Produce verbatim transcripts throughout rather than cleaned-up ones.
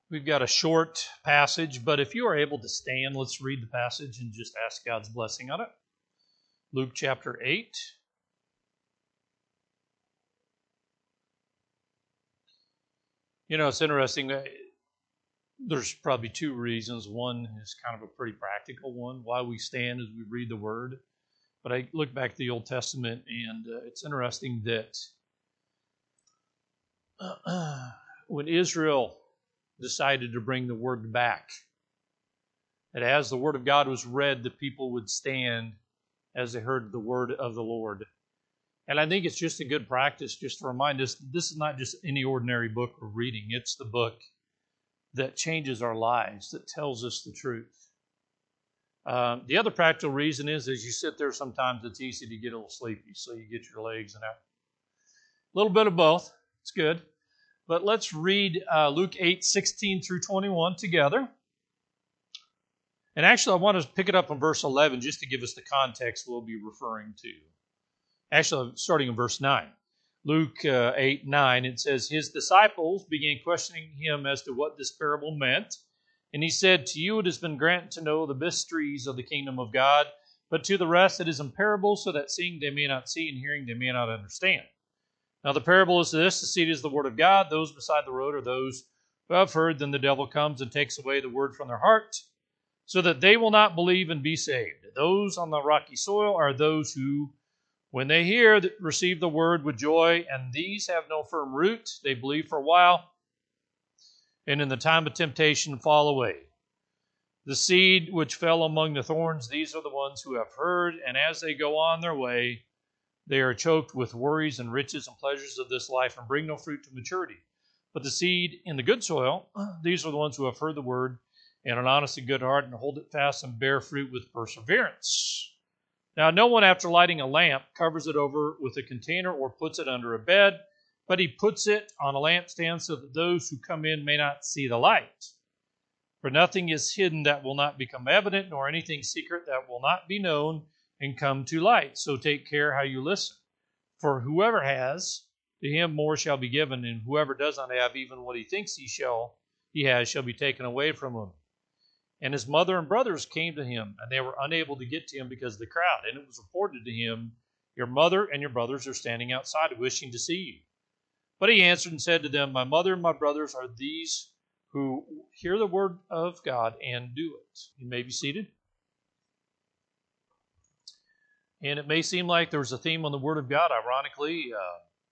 We've got a short passage, but if you are able to stand, let's read the passage and just ask God's blessing on it. Luke chapter eight. You know, it's interesting. There's probably two reasons. One is kind of a pretty practical one, why we stand as we read the Word. But I look back at the Old Testament, and uh, it's interesting that uh, when Israel decided to bring the Word back, that as the Word of God was read, the people would stand as they heard the Word of the Lord. And I think it's just a good practice just to remind us that this is not just any ordinary book we're reading. It's the book that changes our lives, that tells us the truth. Um, the other practical reason is, as you sit there, sometimes it's easy to get a little sleepy, so you get your legs and out. A little bit of both. It's good. But let's read uh, Luke eight, sixteen through twenty-one together. And actually, I want to pick it up in verse eleven just to give us the context we'll be referring to. Actually, starting in verse nine. Luke uh, eight, nine, it says, His disciples began questioning him as to what this parable meant. And he said, To you it has been granted to know the mysteries of the kingdom of God, but to the rest it is in parables, so that seeing they may not see, and hearing they may not understand. Now the parable is this: the seed is the word of God. Those beside the road are those who have heard. Then the devil comes and takes away the word from their heart, so that they will not believe and be saved. Those on the rocky soil are those who, when they hear, receive the word with joy, and these have no firm root. They believe for a while, and in the time of temptation fall away. The seed which fell among the thorns, these are the ones who have heard, and as they go on their way, they are choked with worries and riches and pleasures of this life, and bring no fruit to maturity. But the seed in the good soil, these are the ones who have heard the word, and an honest and good heart, and hold it fast and bear fruit with perseverance. Now, no one, after lighting a lamp, covers it over with a container or puts it under a bed, but he puts it on a lampstand so that those who come in may not see the light. For nothing is hidden that will not become evident, nor anything secret that will not be known and come to light. So take care how you listen. For whoever has, to him more shall be given, and whoever does not have, even what he thinks he shall, he has, shall be taken away from him. And his mother and brothers came to him, and they were unable to get to him because of the crowd. And it was reported to him, Your mother and your brothers are standing outside, wishing to see you. But he answered and said to them, My mother and my brothers are these who hear the word of God and do it. You may be seated. And it may seem like there was a theme on the word of God. Ironically, uh,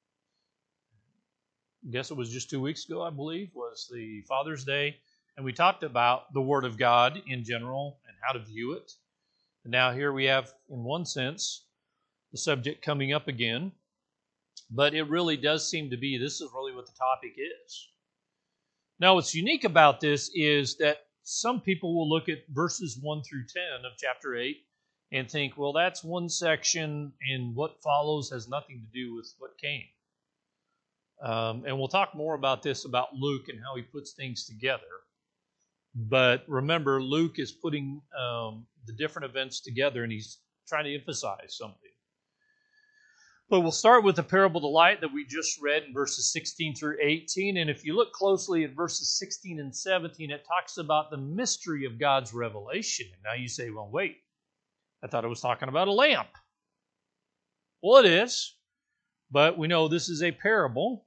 I guess it was just two weeks ago, I believe, was the Father's Day. And we talked about the Word of God in general and how to view it. And now here we have, in one sense, the subject coming up again. But it really does seem to be, this is really what the topic is. Now what's unique about this is that some people will look at verses one through ten of chapter eight and think, well, that's one section, and what follows has nothing to do with what came. Um, and we'll talk more about this, about Luke and how he puts things together. But remember, Luke is putting um, the different events together, and he's trying to emphasize something. But we'll start with the parable of the light that we just read in verses sixteen through eighteen. And if you look closely at verses sixteen and seventeen, it talks about the mystery of God's revelation. And now you say, well, wait, I thought it was talking about a lamp. Well, it is, but we know this is a parable.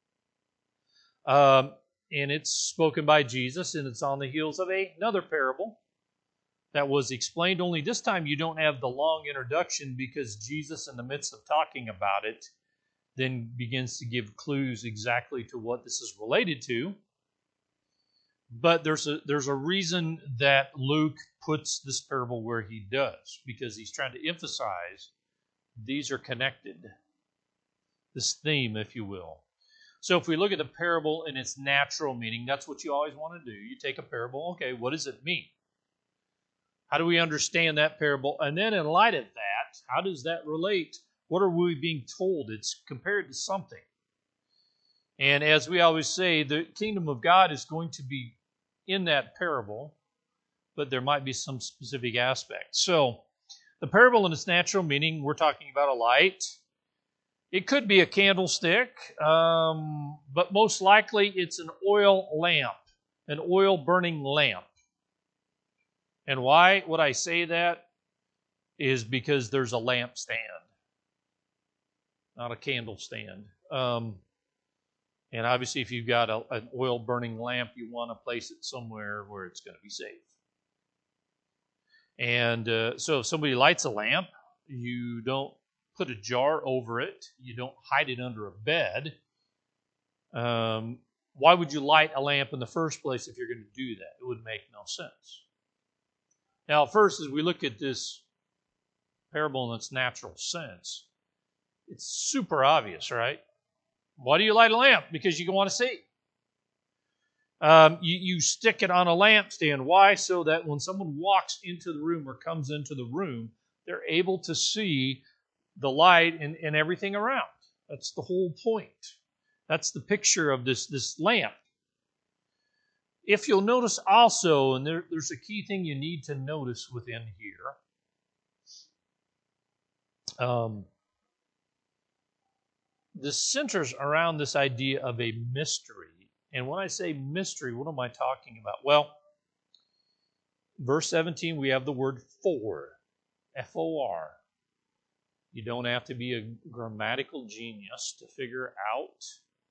Um, And it's spoken by Jesus, and it's on the heels of another parable that was explained. Only this time you don't have the long introduction, because Jesus, in the midst of talking about it, then begins to give clues exactly to what this is related to. But there's a, there's a reason that Luke puts this parable where he does, because he's trying to emphasize these are connected. This theme, if you will. So if we look at the parable in its natural meaning, that's what you always want to do. You take a parable, okay, what does it mean? How do we understand that parable? And then in light of that, how does that relate? What are we being told? It's compared to something. And as we always say, the kingdom of God is going to be in that parable, but there might be some specific aspects. So the parable in its natural meaning, we're talking about a light. It could be a candlestick, um, but most likely it's an oil lamp. an oil-burning lamp. And why would I say that? Is because there's a lampstand, not a candle stand. Um, and obviously, if you've got a, an oil-burning lamp, you want to place it somewhere where it's going to be safe. And uh, so if somebody lights a lamp, you don't put a jar over it. You don't hide it under a bed. Um, why would you light a lamp in the first place if you're going to do that? It would make no sense. Now, first, as we look at this parable in its natural sense, it's super obvious, right? Why do you light a lamp? Because you want to see. Um, you, you stick it on a lampstand. Why? So that when someone walks into the room or comes into the room, they're able to see the light and, and everything around. That's the whole point. That's the picture of this, this lamp. If you'll notice also, and there, there's a key thing you need to notice within here, um, this centers around this idea of a mystery. And when I say mystery, what am I talking about? Well, verse seventeen, we have the word for, F O R. You don't have to be a grammatical genius to figure out.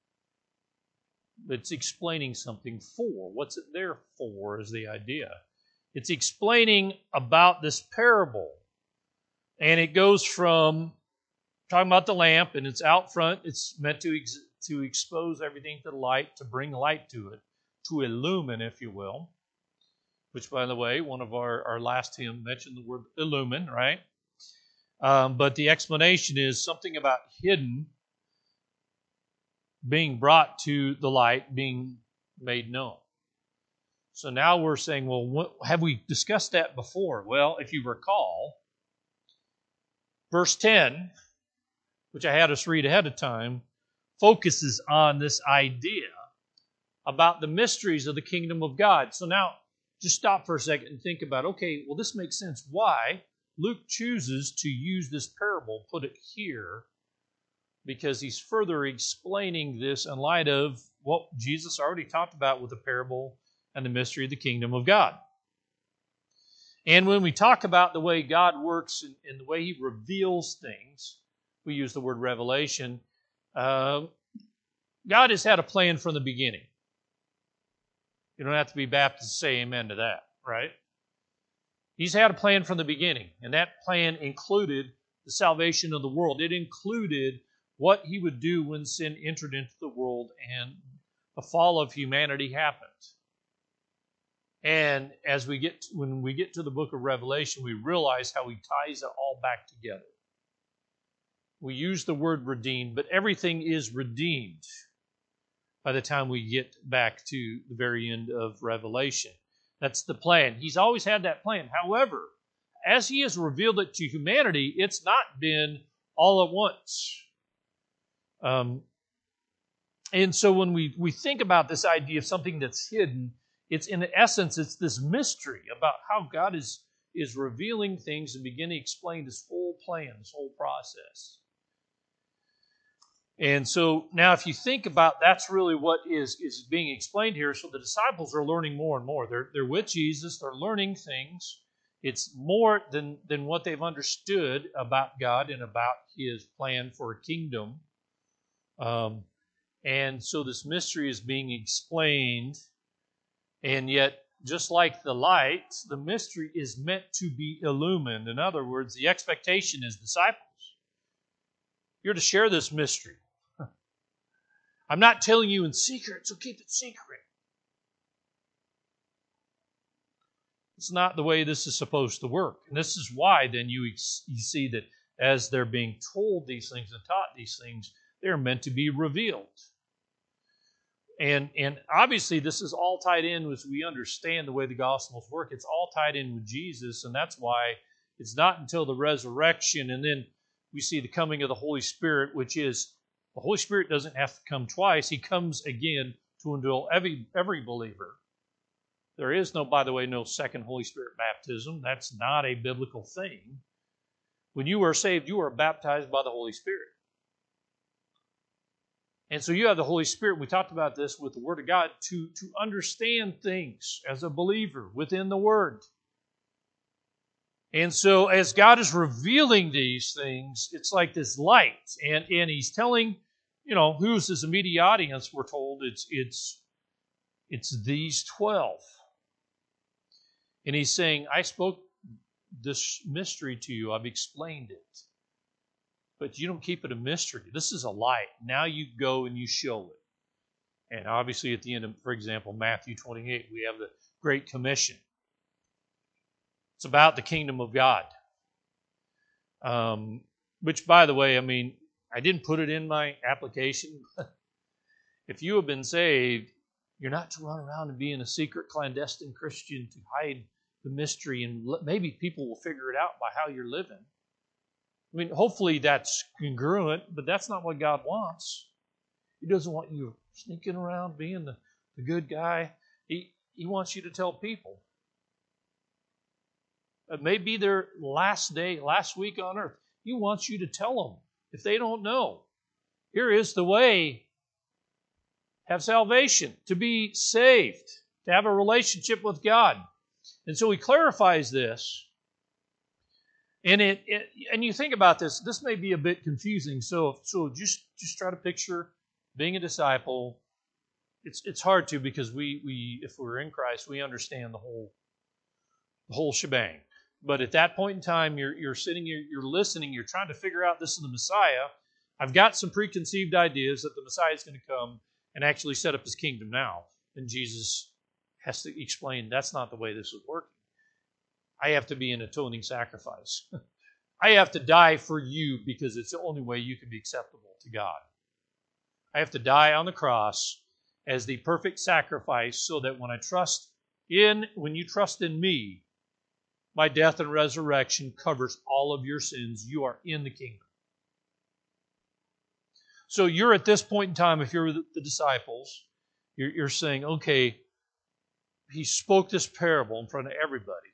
It's explaining something for. What's it there for is the idea. It's explaining about this parable. And it goes from talking about the lamp, and it's out front. It's meant to ex- to expose everything to the light, to bring light to it, to illumine, if you will. Which, by the way, one of our, our last hymn mentioned the word illumine, right? Um, but the explanation is something about hidden being brought to the light, being made known. So now we're saying, well, what, have we discussed that before? Well, if you recall, verse ten, which I had us read ahead of time, focuses on this idea about the mysteries of the kingdom of God. So now, just stop for a second and think about, okay, well, this makes sense. Why Luke chooses to use this parable, put it here, because he's further explaining this in light of what Jesus already talked about with the parable and the mystery of the kingdom of God. And when we talk about the way God works and, and the way he reveals things, we use the word revelation. Uh, God has had a plan from the beginning. You don't have to be Baptist to say amen to that, right? He's had a plan from the beginning, and that plan included the salvation of the world. It included what he would do when sin entered into the world and the fall of humanity happened. And as we get to, when we get to the book of Revelation, we realize how he ties it all back together. We use the word redeemed, but everything is redeemed by the time we get back to the very end of Revelation. That's the plan. He's always had that plan. However, as he has revealed it to humanity, it's not been all at once. Um, and so when we, we think about this idea of something that's hidden, it's in essence, it's this mystery about how God is, is revealing things and beginning to explain this whole plan, this whole process. And so now if you think about that's really what is, is being explained here. So the disciples are learning more and more. They're, they're with Jesus. They're learning things. It's more than, than what they've understood about God and about his plan for a kingdom. Um, and so this mystery is being explained. And yet, just like the light, the mystery is meant to be illumined. In other words, the expectation is disciples. You're to share this mystery. I'm not telling you in secret, so keep it secret. It's not the way this is supposed to work. And this is why then you, you see that as they're being told these things and taught these things, they're meant to be revealed. And, and obviously this is all tied in as we understand the way the Gospels work. It's all tied in with Jesus, and that's why it's not until the resurrection and then we see the coming of the Holy Spirit, which is the Holy Spirit doesn't have to come twice. He comes again to indwell every, every believer. There is no, by the way, no second Holy Spirit baptism. That's not a biblical thing. When you are saved, you are baptized by the Holy Spirit. And so you have the Holy Spirit. We talked about this with the Word of God to, to understand things as a believer within the Word. And so as God is revealing these things, it's like this light. And, and He's telling, you know, who's His immediate audience, we're told. It's, it's, it's these twelve. And He's saying, I spoke this mystery to you. I've explained it. But you don't keep it a mystery. This is a light. Now you go and you show it. And obviously at the end of, for example, Matthew twenty-eight, we have the Great Commission. It's about the kingdom of God. Um, which, by the way, I mean, I didn't put it in my application. If you have been saved, you're not to run around and be in a secret, clandestine Christian to hide the mystery, and maybe people will figure it out by how you're living. I mean, hopefully that's congruent, but that's not what God wants. He doesn't want you sneaking around being the, the good guy. He, he wants you to tell people. It may be their last day, last week on earth. He wants you to tell them if they don't know. Here is the way. Have salvation, to be saved, to have a relationship with God. And so he clarifies this. And it, it and you think about this, this may be a bit confusing. So so just just try to picture being a disciple. It's it's hard to, because we we if we're in Christ, we understand the whole the whole shebang. But at that point in time, you're you're sitting, you're, you're listening, you're trying to figure out, this is the Messiah. I've got some preconceived ideas that the Messiah is going to come and actually set up His kingdom now. And Jesus has to explain, that's not the way this is working. I have to be an atoning sacrifice. I have to die for you because it's the only way you can be acceptable to God. I have to die on the cross as the perfect sacrifice so that when I trust in, when you trust in me, my death and resurrection covers all of your sins. You are in the kingdom. So you're at this point in time, if you're the disciples, you're, you're saying, okay, He spoke this parable in front of everybody.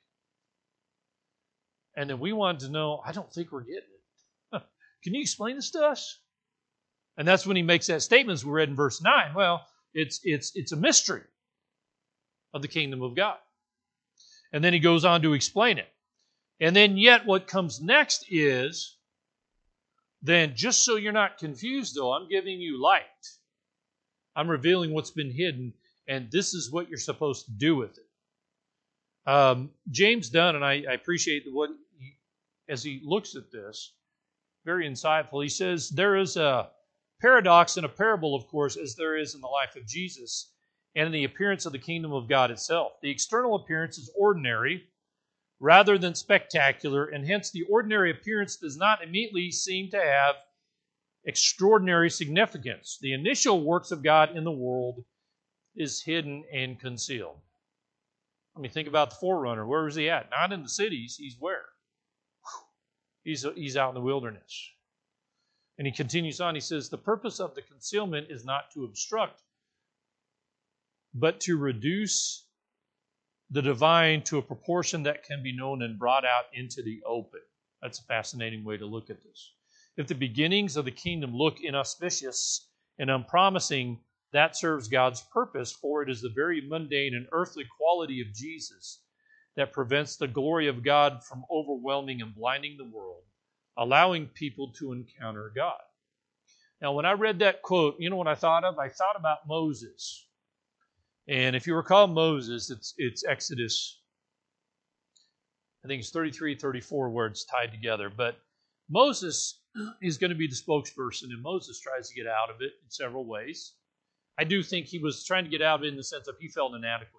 And then we wanted to know, I don't think we're getting it. Can you explain this to us? And that's when He makes that statement, as we read in verse nine. Well, it's it's it's a mystery of the kingdom of God. And then He goes on to explain it. And then yet what comes next is, then just so you're not confused though, I'm giving you light. I'm revealing what's been hidden, and this is what you're supposed to do with it. Um, James Dunn, and I, I appreciate what he, as he looks at this, very insightful. He says there is a paradox in a parable, of course, as there is in the life of Jesus and in the appearance of the kingdom of God itself. The external appearance is ordinary rather than spectacular, and hence the ordinary appearance does not immediately seem to have extraordinary significance. The initial works of God in the world is hidden and concealed. I mean, think about the forerunner. Where was he at? Not in the cities. He's where? He's, he's out in the wilderness. And he continues on. He says, the purpose of the concealment is not to obstruct, but to reduce the divine to a proportion that can be known and brought out into the open. That's a fascinating way to look at this. If the beginnings of the kingdom look inauspicious and unpromising, that serves God's purpose, for it is the very mundane and earthly quality of Jesus that prevents the glory of God from overwhelming and blinding the world, allowing people to encounter God. Now, when I read that quote, you know what I thought of? I thought about Moses. And if you recall Moses, it's, it's Exodus, I think it's thirty-three, thirty-four where it's tied together. But Moses is going to be the spokesperson, and Moses tries to get out of it in several ways. I do think he was trying to get out of it in the sense of he felt inadequate.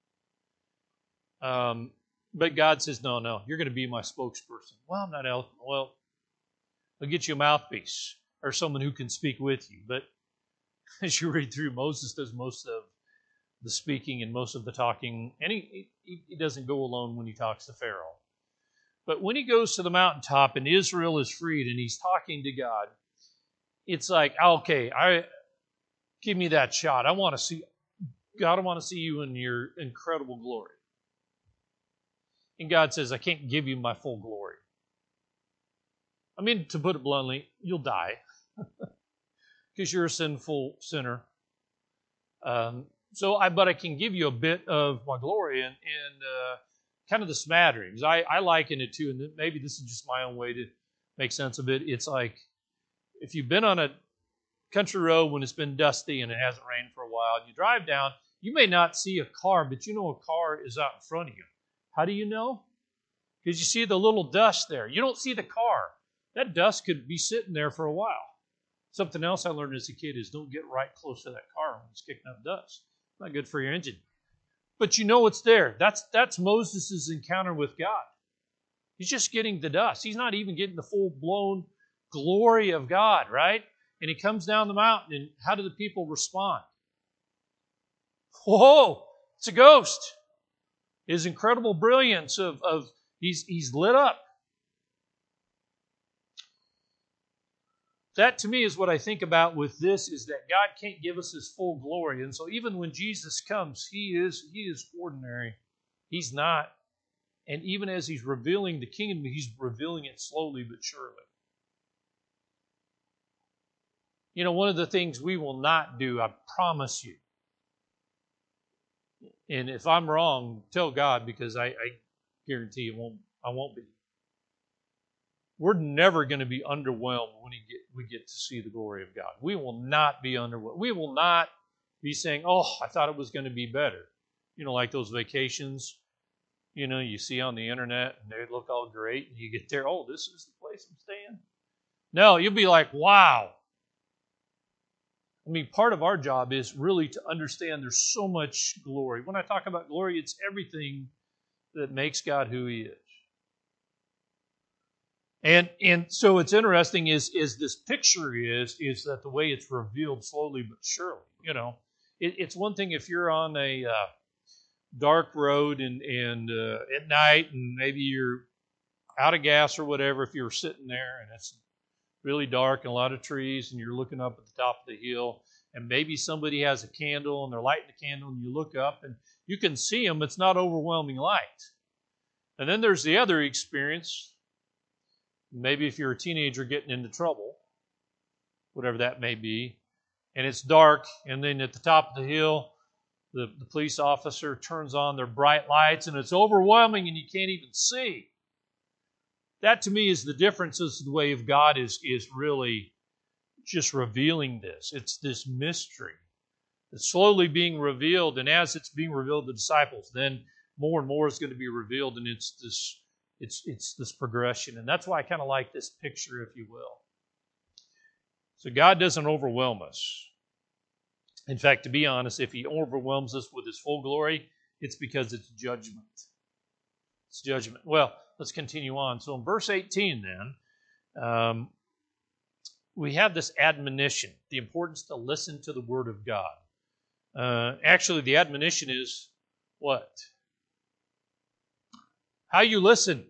Um, but God says, no, no, you're going to be my spokesperson. Well, I'm not eloquent. Well, I'll get you a mouthpiece or someone who can speak with you. But as you read through, Moses does most of the speaking and most of the talking. And he, he, he doesn't go alone when he talks to Pharaoh. But when he goes to the mountaintop and Israel is freed and he's talking to God, it's like, okay, I... give me that shot. I want to see, God, I want to see you in your incredible glory. And God says, I can't give you my full glory. I mean, to put it bluntly, you'll die. because you're a sinful sinner. Um, so, I but I can give you a bit of my glory and, and uh, kind of the smatterings. I, I liken it to, and maybe this is just my own way to make sense of it. It's like if you've been on a country road when it's been dusty and it hasn't rained for a while, and you drive down, you may not see a car, but you know a car is out in front of you. How do you know? Because you see the little dust there. You don't see the car. That dust could be sitting there for a while. Something else I learned as a kid is don't get right close to that car when it's kicking up dust. Not good for your engine. But you know it's there. That's that's Moses' encounter with God. He's just getting the dust. He's not even getting the full-blown glory of God, right? And he comes down the mountain, and how do the people respond? Whoa, it's a ghost. His incredible brilliance of, of he's he's lit up. That to me is what I think about with this, is that God can't give us His full glory. And so even when Jesus comes, He is He is ordinary. He's not. And even as He's revealing the kingdom, He's revealing it slowly but surely. You know, one of the things we will not do, I promise you, and if I'm wrong, tell God, because I, I guarantee it won't, I won't be. We're never going to be underwhelmed when we get, we get to see the glory of God. We will not be underwhelmed. We will not be saying, oh, I thought it was going to be better. You know, like those vacations, you know, you see on the internet, and they look all great, and you get there, oh, this is the place I'm staying? No, you'll be like, wow. I mean, part of our job is really to understand there's so much glory. When I talk about glory, it's everything that makes God who He is. And and so it's interesting is, is this picture is, is that the way it's revealed slowly but surely. You know, it, it's one thing if you're on a uh, dark road and, and uh, at night and maybe you're out of gas or whatever, if you're sitting there and it's really dark and a lot of trees and you're looking up at the top of the hill and maybe somebody has a candle and they're lighting the candle and you look up and you can see them. It's not overwhelming light. And then there's the other experience. Maybe if you're a teenager getting into trouble, whatever that may be, and it's dark, and then at the top of the hill, the, the police officer turns on their bright lights, and it's overwhelming, and you can't even see. That, to me, is the difference. Is the way of God is, is really just revealing this. It's this mystery that's slowly being revealed, and as it's being revealed to the disciples, then more and more is going to be revealed, and it's this It's it's this progression. And that's why I kind of like this picture, if you will. So God doesn't overwhelm us. In fact, to be honest, if He overwhelms us with His full glory, it's because it's judgment. It's judgment. Well, let's continue on. So in verse eighteen then, um, we have this admonition, the importance to listen to the Word of God. Uh, actually, the admonition is what? How you listen.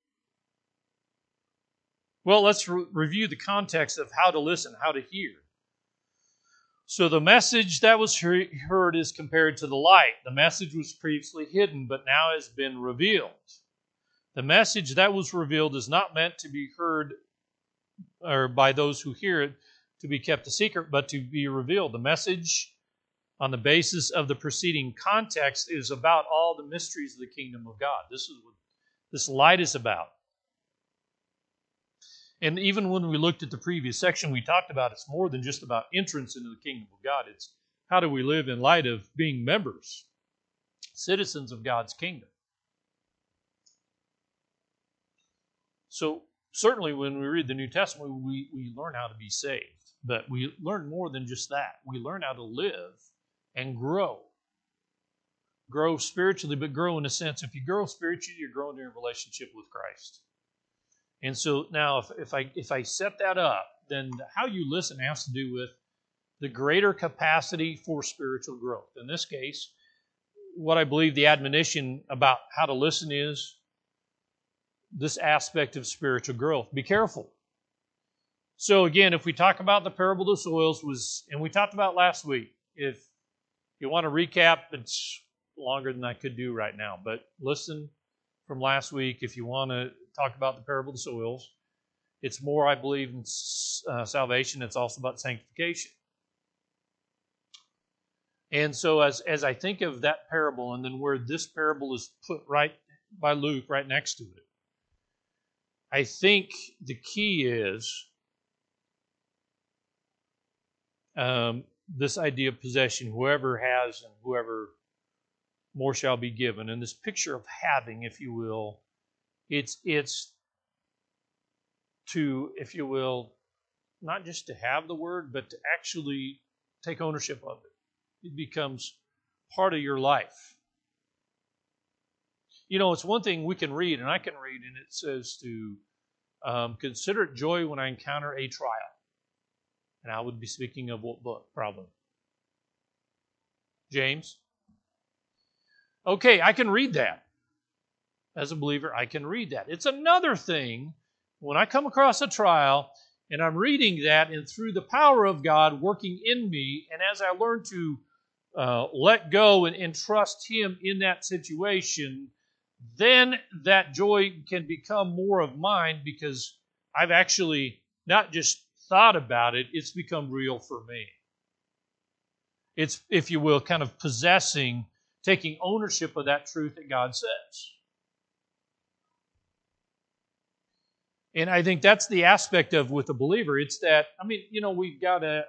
Well, let's re- review the context of how to listen, how to hear. So the message that was heard is compared to the light. The message was previously hidden, but now has been revealed. The message that was revealed is not meant to be heard or by those who hear it to be kept a secret, but to be revealed. The message, on the basis of the preceding context, is about all the mysteries of the kingdom of God. This is what this light is about. And even when we looked at the previous section, we talked about it's more than just about entrance into the kingdom of God. It's how do we live in light of being members, citizens of God's kingdom. So certainly when we read the New Testament, we, we learn how to be saved. But we learn more than just that. We learn how to live and grow. Grow spiritually, but grow in a sense. If you grow spiritually, you're growing in your relationship with Christ. And so now if, if I if I set that up, then how you listen has to do with the greater capacity for spiritual growth. In this case, what I believe the admonition about how to listen is this aspect of spiritual growth. Be careful. So again, if we talk about the parable of the soils, was and we talked about last week, if you want to recap, it's longer than I could do right now, but listen from last week if you want to talk about the parable of the soils. It's more, I believe, in uh, salvation. It's also about sanctification. And so as, as I think of that parable and then where this parable is put right by Luke, right next to it, I think the key is um, this idea of possession. Whoever has and whoever more shall be given. And this picture of having, if you will, it's it's to, if you will, not just to have the word, but to actually take ownership of it. It becomes part of your life. You know, it's one thing we can read, and I can read, and it says to um, consider it joy when I encounter a trial. And I would be speaking of what book, probably? James? Okay, I can read that. As a believer, I can read that. It's another thing when I come across a trial and I'm reading that, and through the power of God working in me, and as I learn to uh, let go and, and trust Him in that situation, then that joy can become more of mine because I've actually not just thought about it, it's become real for me. It's, if you will, kind of possessing, taking ownership of that truth that God says. And I think that's the aspect of with a believer. It's that, I mean, you know, we've got a,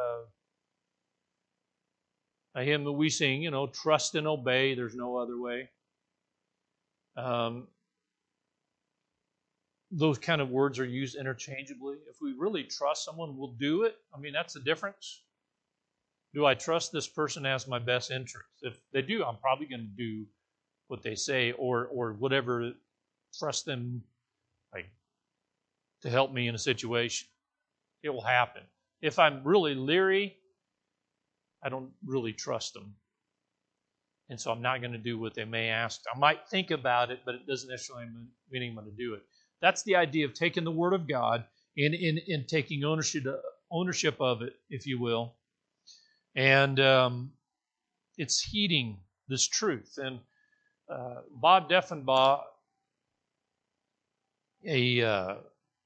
a, a hymn that we sing, you know, trust and obey, there's no other way. Um, those kind of words are used interchangeably. If we really trust someone, we'll do it. I mean, that's the difference. Do I trust this person as my best interest? If they do, I'm probably going to do what they say or or whatever, trust them like to help me in a situation. It will happen. If I'm really leery, I don't really trust them. And so I'm not going to do what they may ask. I might think about it, but it doesn't necessarily mean I'm going to do it. That's the idea of taking the Word of God and, and, and taking ownership, ownership of it, if you will. And um, it's heeding this truth. And uh, Bob Deffinbaugh, a, uh,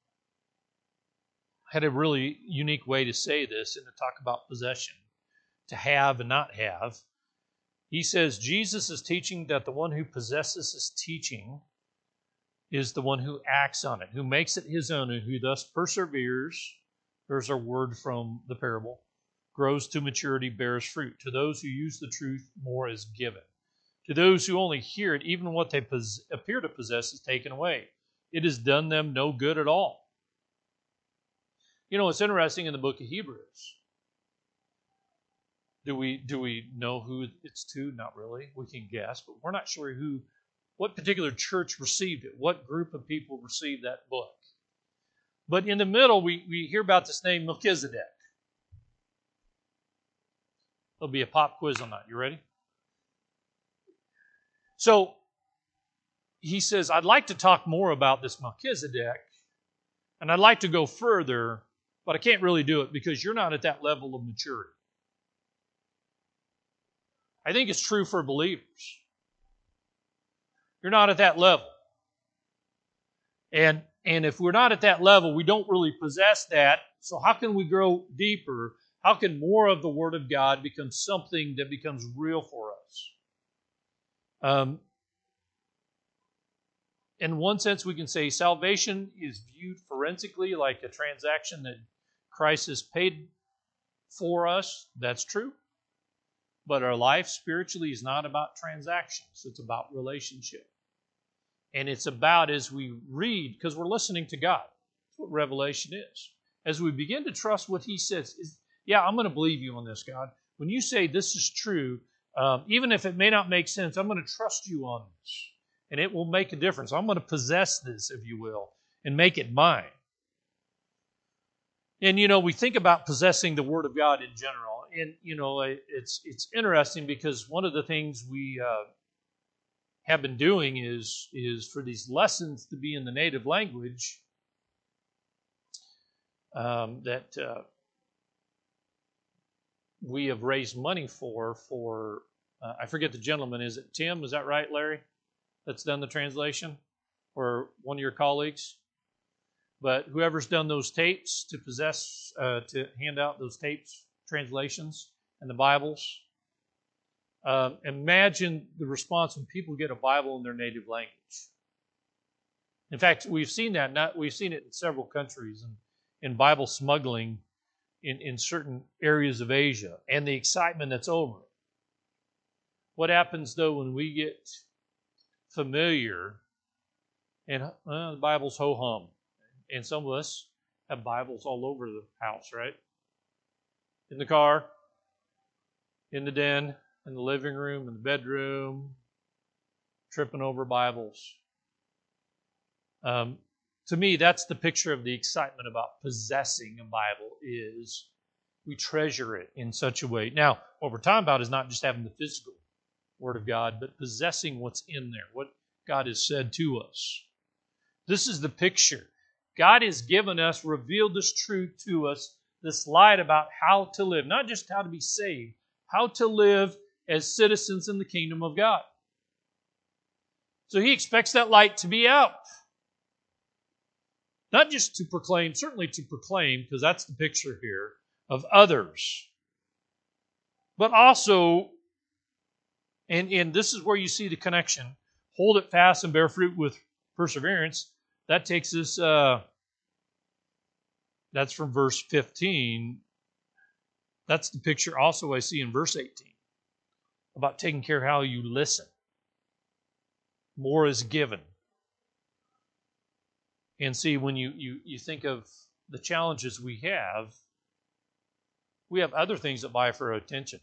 had a really unique way to say this and to talk about possession, to have and not have. He says, Jesus is teaching that the one who possesses his teaching is the one who acts on it, who makes it his own, and who thus perseveres, there's our word from the parable, grows to maturity, bears fruit. To those who use the truth, more is given. To those who only hear it, even what they pos- appear to possess is taken away. It has done them no good at all. You know, it's interesting in the book of Hebrews. Do we do we know who it's to? Not really. We can guess, but we're not sure who, what particular church received it, what group of people received that book. But in the middle, we, we hear about this name, Melchizedek. There'll be a pop quiz on that. You ready? So, he says, I'd like to talk more about this Melchizedek, and I'd like to go further, but I can't really do it because you're not at that level of maturity. I think it's true for believers. You're not at that level. And, and if we're not at that level, we don't really possess that. So how can we grow deeper? How can more of the Word of God become something that becomes real for us? Um, in one sense, we can say salvation is viewed forensically like a transaction that Christ has paid for us. That's true. But our life spiritually is not about transactions. It's about relationship. And it's about, as we read, because we're listening to God. That's what revelation is. As we begin to trust what He says, is, yeah, I'm going to believe you on this, God. When you say this is true, um, even if it may not make sense, I'm going to trust you on this. And it will make a difference. I'm going to possess this, if you will, and make it mine. And, you know, we think about possessing the Word of God in general. And, you know, it's it's interesting because one of the things we uh, have been doing is, is for these lessons to be in the native language um, that uh, we have raised money for, for uh, I forget the gentleman. Is it Tim? Is that right, Larry? That's done the translation? Or one of your colleagues? But whoever's done those tapes to possess, uh, to hand out those tapes, translations, and the Bibles, Um, imagine the response when people get a Bible in their native language. In fact, we've seen that. Not, we've seen it in several countries and in Bible smuggling in, in certain areas of Asia, and the excitement that's over it. What happens, though, when we get familiar and uh, the Bible's ho-hum? And some of us have Bibles all over the house, right? In the car, in the den, in the living room, in the bedroom, tripping over Bibles. Um, to me, that's the picture of the excitement about possessing a Bible, is we treasure it in such a way. Now, what we're talking about is not just having the physical Word of God, but possessing what's in there, what God has said to us. This is the picture. God has given us, revealed this truth to us, this light about how to live, not just how to be saved, how to live as citizens in the kingdom of God. So He expects that light to be out. Not just to proclaim, certainly to proclaim, because that's the picture here, of others. But also, and, and this is where you see the connection, hold it fast and bear fruit with perseverance. That takes us, uh, that's from verse fifteen. That's the picture also I see in verse eighteen, about taking care of how you listen. More is given. And see, when you, you, you think of the challenges we have, we have other things that vie for our attention.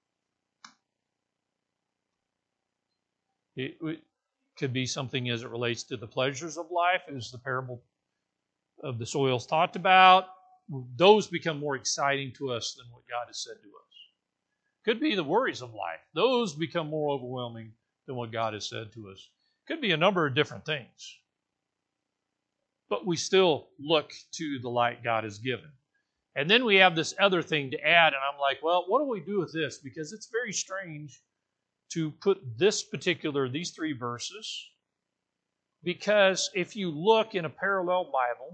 It, it could be something as it relates to the pleasures of life, as the parable of the soils talked about. Those become more exciting to us than what God has said to us. Could be the worries of life. Those become more overwhelming than what God has said to us. Could be a number of different things. But we still look to the light God has given. And then we have this other thing to add, and I'm like, well, what do we do with this? Because it's very strange to put this particular, these three verses, because if you look in a parallel Bible,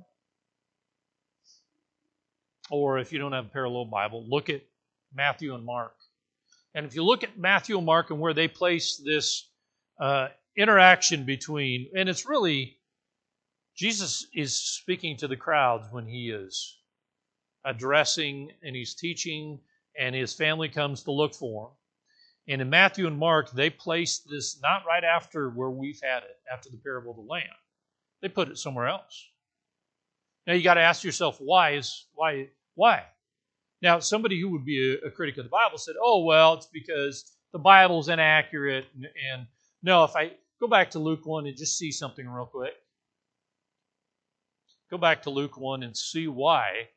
or if you don't have a parallel Bible, look at Matthew and Mark. And if you look at Matthew and Mark and where they place this uh, interaction between, and it's really, Jesus is speaking to the crowds when He is addressing and He's teaching, and His family comes to look for Him. And in Matthew and Mark, they place this not right after where we've had it, after the parable of the lamb. They put it somewhere else. Now you got to ask yourself, why is why why? Now somebody who would be a, a critic of the Bible said, "Oh well, it's because the Bible's inaccurate." And, and no, if I go back to Luke one and just see something real quick. Go back to Luke one and see why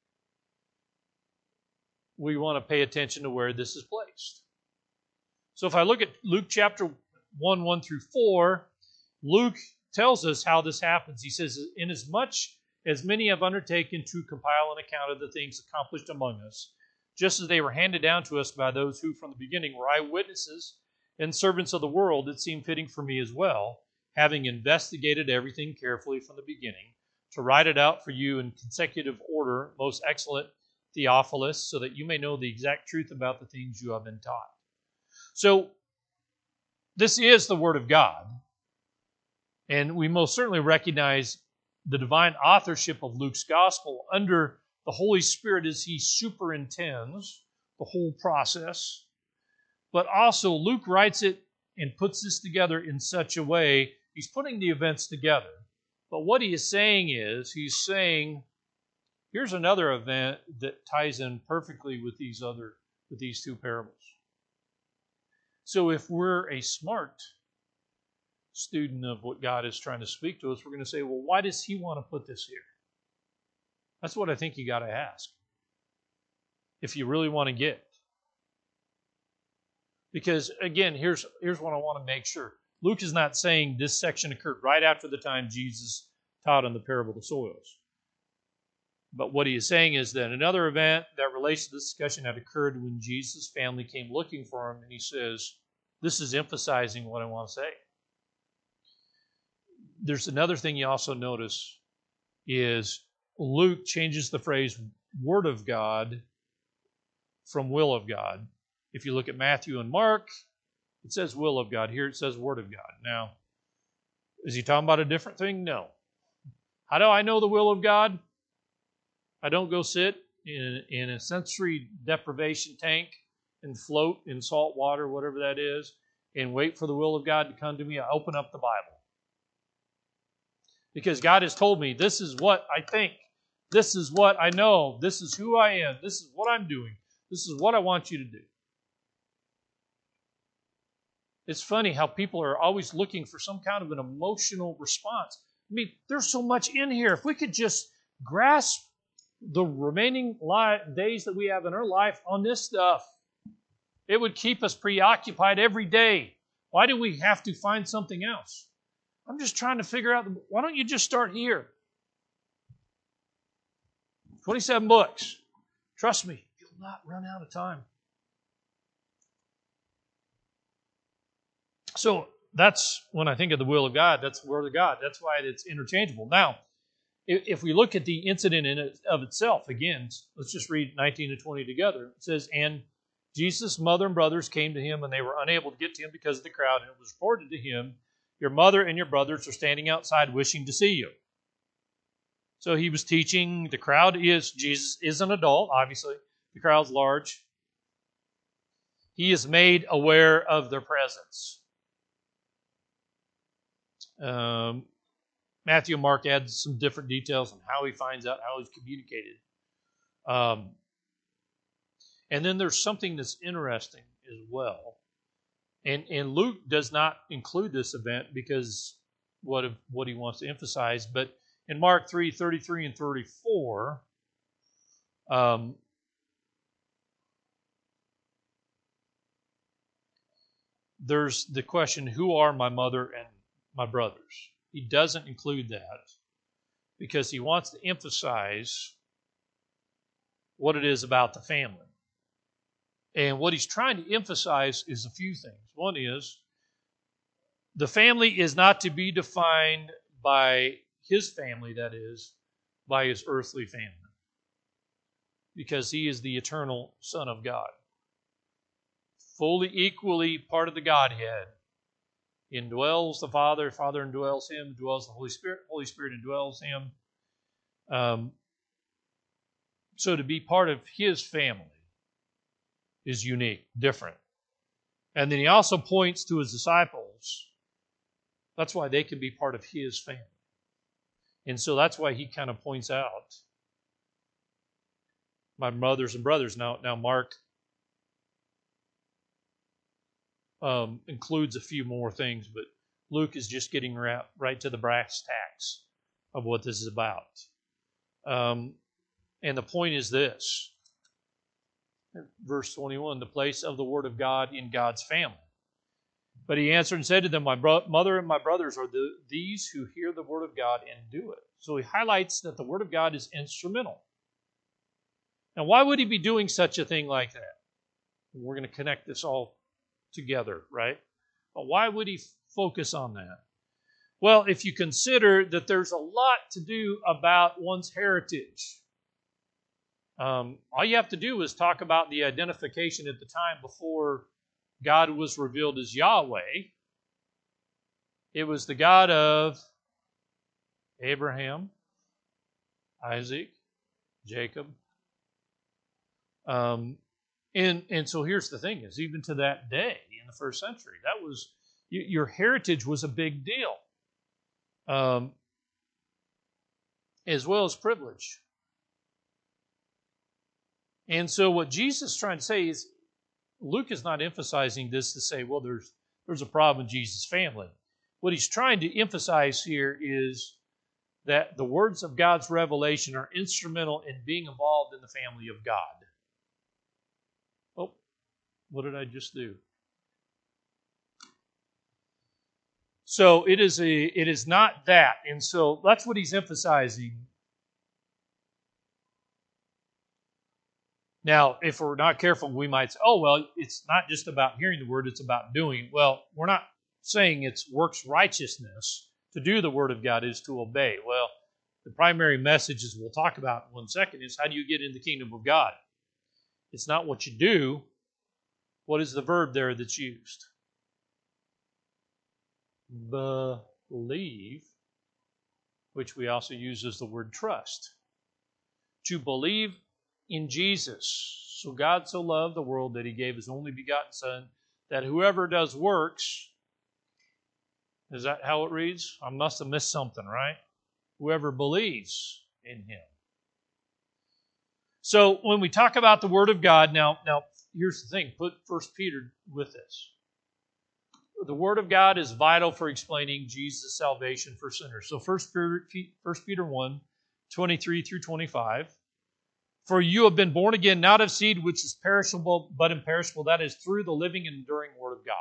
we want to pay attention to where this is placed. So if I look at Luke chapter one, one through four, Luke tells us how this happens. He says, "Inasmuch as many have undertaken to compile an account of the things accomplished among us, just as they were handed down to us by those who from the beginning were eyewitnesses and servants of the world, it seemed fitting for me as well, having investigated everything carefully from the beginning, to write it out for you in consecutive order, most excellent Theophilus, so that you may know the exact truth about the things you have been taught." So, this is the Word of God, and we most certainly recognize the divine authorship of Luke's Gospel under the Holy Spirit as he superintends the whole process. But also, Luke writes it and puts this together in such a way, he's putting the events together. But what he is saying is, he's saying, here's another event that ties in perfectly with these other, with these two parables. So if we're a smart student of what God is trying to speak to us, we're going to say, well, why does He want to put this here? That's what I think you got to ask, if you really want to get. Because, again, here's, here's what I want to make sure. Luke is not saying this section occurred right after the time Jesus taught on the parable of the soils. But what he is saying is that another event that relates to this discussion had occurred when Jesus' family came looking for him, and he says, this is emphasizing what I want to say. There's another thing you also notice is Luke changes the phrase Word of God from will of God. If you look at Matthew and Mark, it says will of God. Here it says word of God. Now, is he talking about a different thing? No. How do I know the will of God? I don't go sit in, in a sensory deprivation tank and float in salt water, whatever that is, and wait for the will of God to come to me. I open up the Bible. Because God has told me, this is what I think. This is what I know. This is who I am. This is what I'm doing. This is what I want you to do. It's funny how people are always looking for some kind of an emotional response. I mean, there's so much in here. If we could just grasp the remaining li- days that we have in our life on this stuff, it would keep us preoccupied every day. Why do we have to find something else? I'm just trying to figure out, why don't you just start here? twenty-seven books. Trust me, you'll not run out of time. So that's when I think of the will of God, that's the word of God. That's why it's interchangeable. Now, if we look at the incident in it of itself, again, let's just read nineteen to twenty together. It says, and Jesus' mother and brothers came to him, and they were unable to get to him because of the crowd. And it was reported to him, your mother and your brothers are standing outside wishing to see you. So he was teaching. The crowd is, Jesus is an adult, obviously. The crowd's large. He is made aware of their presence. Um, Matthew and Mark add some different details on how he finds out, how he's communicated. Um, and then there's something that's interesting as well. And, and Luke does not include this event because what of what he wants to emphasize. But in Mark three, thirty-three and thirty-four, um, there's the question, who are my mother and my brothers? He doesn't include that because he wants to emphasize what it is about the family. And what he's trying to emphasize is a few things. One is, the family is not to be defined by his family, that is, by his earthly family. Because he is the eternal Son of God. Fully, equally part of the Godhead. Indwells the Father, Father indwells him, dwells the Holy Spirit, Holy Spirit indwells him. Um, so to be part of his family is unique, different. And then he also points to his disciples. That's why they can be part of his family. And so that's why he kind of points out my brothers and brothers. Now, now Mark um, includes a few more things, but Luke is just getting right, right to the brass tacks of what this is about. Um, and the point is this. Verse twenty-one, the place of the word of God in God's family. But he answered and said to them, my bro- mother and my brothers are the, these who hear the word of God and do it. So he highlights that the word of God is instrumental. Now, why would he be doing such a thing like that? We're going to connect this all together, right? But why would he focus on that? Well, if you consider that there's a lot to do about one's heritage. Um, all you have to do is talk about the identification at the time before God was revealed as Yahweh. It was the God of Abraham, Isaac, Jacob. Um, and, and so here's the thing is, even to that day in the first century, that was, your heritage was a big deal. Um, as well as privilege. And so what Jesus is trying to say is, Luke is not emphasizing this to say, well, there's there's a problem in Jesus' family. What he's trying to emphasize here is that the words of God's revelation are instrumental in being involved in the family of God. Oh, what did I just do? So it is a it is not that. And so that's what he's emphasizing. Now, if we're not careful, we might say, oh, well, it's not just about hearing the word, it's about doing it. Well, we're not saying it's works righteousness. To do the word of God is to obey. Well, the primary message, as we'll talk about in one second, is how do you get in the kingdom of God? It's not what you do. What is the verb there that's used? Believe, which we also use as the word trust. To believe in Jesus. So God so loved the world that He gave His only begotten Son, that whoever does works, is that how it reads? I must have missed something, right? Whoever believes in Him. So when we talk about the Word of God, now, now here's the thing, put First Peter with this. The Word of God is vital for explaining Jesus' salvation for sinners. So First Peter one, twenty-three through twenty-five. For you have been born again, not of seed which is perishable, but imperishable. That is through the living and enduring Word of God.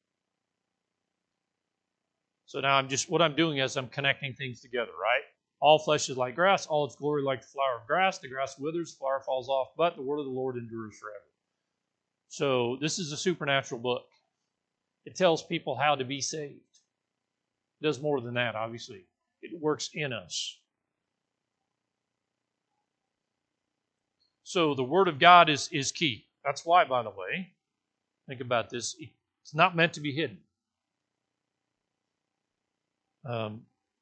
So now I'm just, what I'm doing is I'm connecting things together, right? All flesh is like grass, all its glory like the flower of grass. The grass withers, the flower falls off, but the word of the Lord endures forever. So this is a supernatural book. It tells people how to be saved. It does more than that, obviously. It works in us. So the Word of God is, is key. That's why, by the way, think about this, it's not meant to be hidden. Um,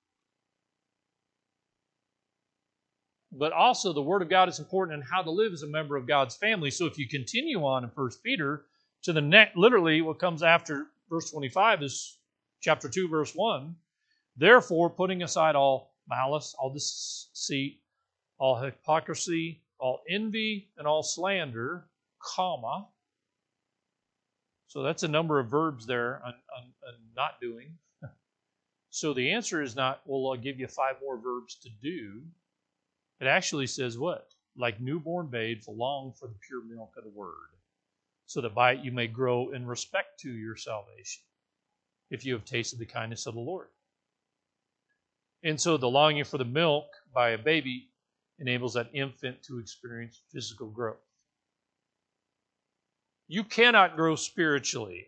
but also the Word of God is important in how to live as a member of God's family. So if you continue on in First Peter, to the next, literally what comes after verse twenty-five is chapter two, verse one. Therefore, putting aside all malice, all deceit, all hypocrisy, all envy, and all slander, comma. So that's a number of verbs there on, on, on not doing. So the answer is not, well, I'll give you five more verbs to do. It actually says what? Like newborn babes, long for the pure milk of the Word, so that by it you may grow in respect to your salvation, if you have tasted the kindness of the Lord. And so the longing for the milk by a baby enables that infant to experience physical growth. You cannot grow spiritually.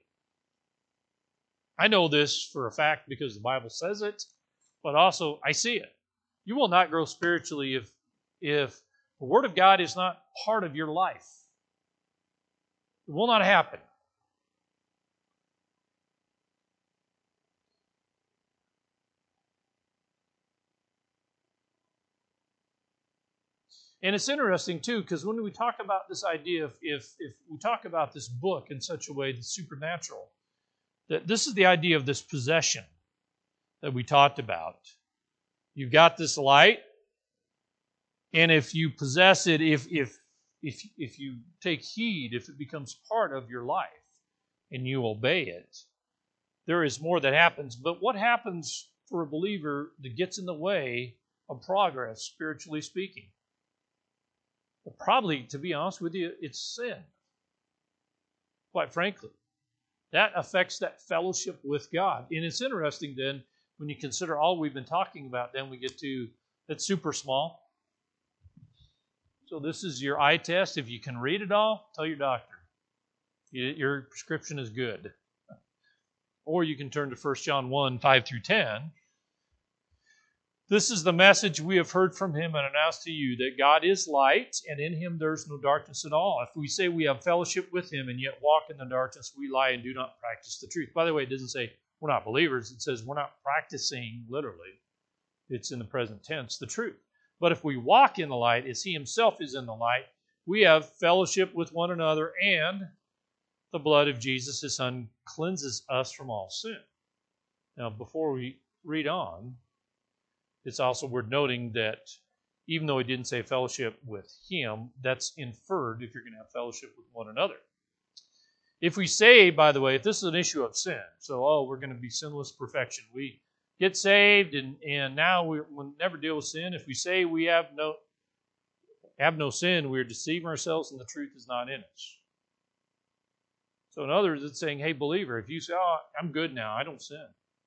I know this for a fact because the Bible says it, but also I see it. You will not grow spiritually if, if the Word of God is not part of your life. It will not happen. And it's interesting, too, because when we talk about this idea, if, if, if we talk about this book in such a way that's supernatural, that this is the idea of this possession that we talked about. You've got this light, and if you possess it, if if if if you take heed, if it becomes part of your life, and you obey it, there is more that happens. But what happens for a believer that gets in the way of progress, spiritually speaking? Well, probably, to be honest with you, it's sin. Quite frankly. That affects that fellowship with God. And it's interesting then, when you consider all we've been talking about, then we get to, that's super small. So this is your eye test. If you can read it all, tell your doctor. Your prescription is good. Or you can turn to First John one, five through ten. This is the message we have heard from Him and announced to you, that God is light, and in Him there is no darkness at all. If we say we have fellowship with Him and yet walk in the darkness, we lie and do not practice the truth. By the way, it doesn't say we're not believers. It says we're not practicing, literally. It's in the present tense, the truth. But if we walk in the light, as He Himself is in the light, we have fellowship with one another, and the blood of Jesus, His Son, cleanses us from all sin. Now, before we read on, it's also worth noting that even though He didn't say fellowship with Him, that's inferred if you're going to have fellowship with one another. If we say, by the way, if this is an issue of sin, so, oh, we're going to be sinless perfection. We get saved, and, and now we, we'll never deal with sin. If we say we have no have no sin, we're deceiving ourselves, and the truth is not in us. So in others, it's saying, hey, believer, if you say, oh, I'm good now, I don't sin,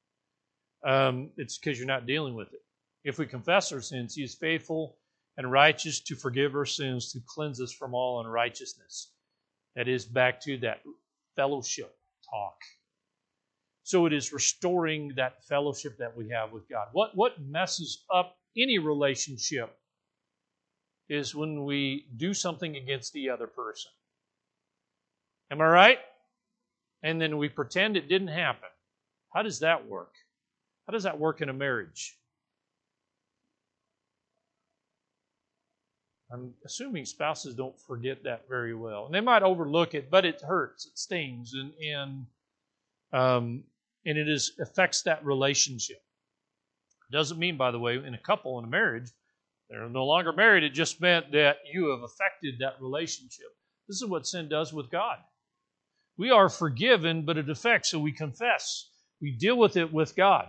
um, it's because you're not dealing with it. If we confess our sins, He is faithful and righteous to forgive our sins, to cleanse us from all unrighteousness. That is back to that fellowship talk. So it is restoring that fellowship that we have with God. What, what messes up any relationship is when we do something against the other person. Am I right? and then we pretend it didn't happen. How does that work? How does that work in a marriage? I'm assuming spouses don't forget that very well. And they might overlook it, but it hurts, it stings, and and um, and it is affects that relationship. Doesn't mean, by the way, in a couple, in a marriage, they're no longer married. It just meant that you have affected that relationship. This is what sin does with God. We are forgiven, but it affects, so we confess. We deal with it with God.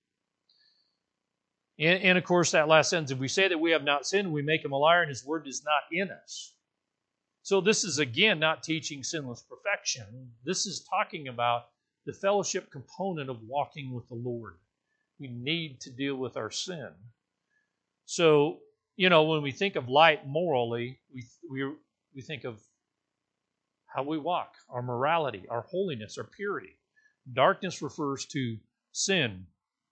And, and of course, that last sentence, if we say that we have not sinned, we make him a liar, and his word is not in us. So this is, again, not teaching sinless perfection. This is talking about the fellowship component of walking with the Lord. We need to deal with our sin. So, you know, when we think of light morally, we we we think of how we walk, our morality, our holiness, our purity. Darkness refers to sin.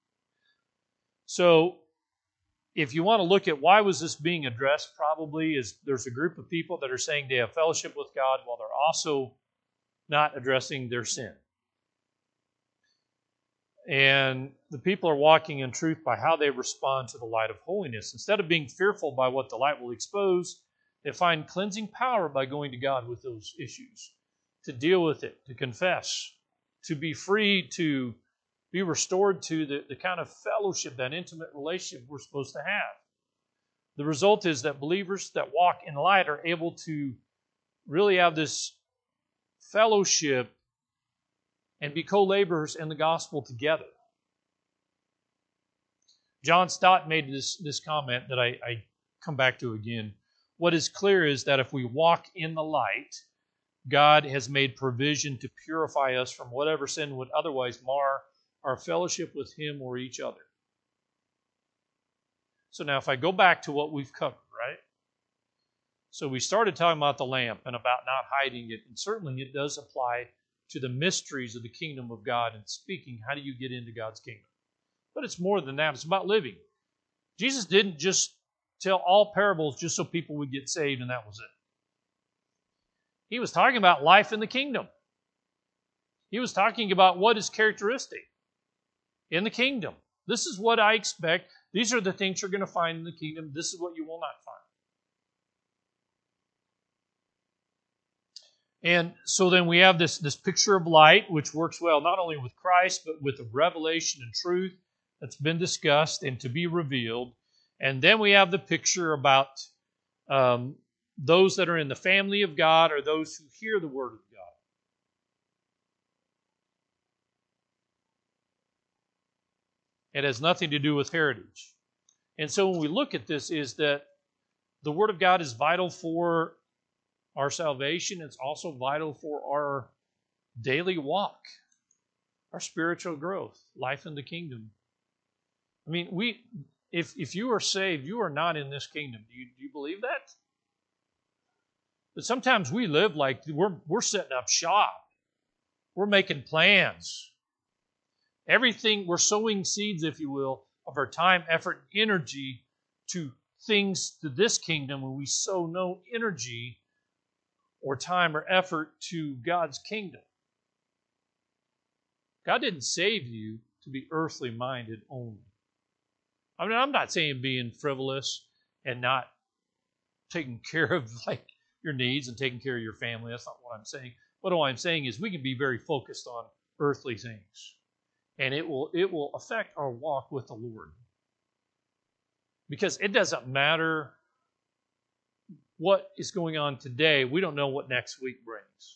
So, if you want to look at why was this being addressed, probably is there's a group of people that are saying they have fellowship with God while they're also not addressing their sin. And the people are walking in truth by how they respond to the light of holiness. Instead of being fearful by what the light will expose, they find cleansing power by going to God with those issues, to deal with it, to confess, to be free to be restored to the, the kind of fellowship, that intimate relationship we're supposed to have. The result is that believers that walk in light are able to really have this fellowship and be co-laborers in the gospel together. John Stott made this, this comment that I, I come back to again. What is clear is that if we walk in the light, God has made provision to purify us from whatever sin would otherwise mar our fellowship with Him or each other. So now if I go back to what we've covered, right? So we started talking about the lamp and about not hiding it, and certainly it does apply to the mysteries of the kingdom of God and speaking, how do you get into God's kingdom? But it's more than that. It's about living. Jesus didn't just tell all parables just so people would get saved and that was it. He was talking about life in the kingdom. He was talking about what is characteristic in the kingdom. This is what I expect. These are the things you're going to find in the kingdom. This is what you will not find. And so then we have this, this picture of light, which works well not only with Christ, but with the revelation and truth that's been discussed and to be revealed. And then we have the picture about um, those that are in the family of God or those who hear the word of God. It has nothing to do with heritage. And so when we look at this, is that the word of God is vital for our salvation. It's also vital for our daily walk, our spiritual growth, life in the kingdom. I mean, we if if you are saved, you are not in this kingdom. Do you, do you believe that? But sometimes we live like we're we're setting up shop. We're making plans. Everything, we're sowing seeds, if you will, of our time, effort, and energy to things to this kingdom, when we sow no energy or time or effort to God's kingdom. God didn't save you to be earthly minded only. I mean, I'm not saying being frivolous and not taking care of like your needs and taking care of your family. That's not what I'm saying. What all I'm saying is we can be very focused on earthly things, and it will it will affect our walk with the Lord. Because it doesn't matter what is going on today, we don't know what next week brings.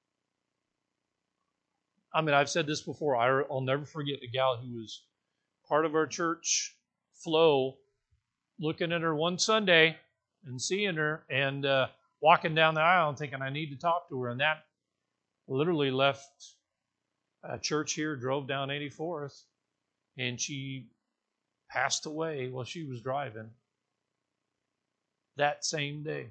I mean, I've said this before. I'll never forget a gal who was part of our church flow, looking at her one Sunday and seeing her and uh, walking down the aisle and thinking, I need to talk to her. And that literally left a church here, drove down eighty-fourth, and she passed away while she was driving that same day.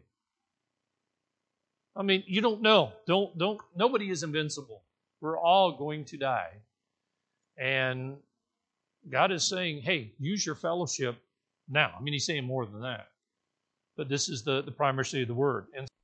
I mean, you don't know. Don't don't. Nobody is invincible. We're all going to die. And God is saying, hey, use your fellowship now. I mean, He's saying more than that. But this is the, the primacy of the word. And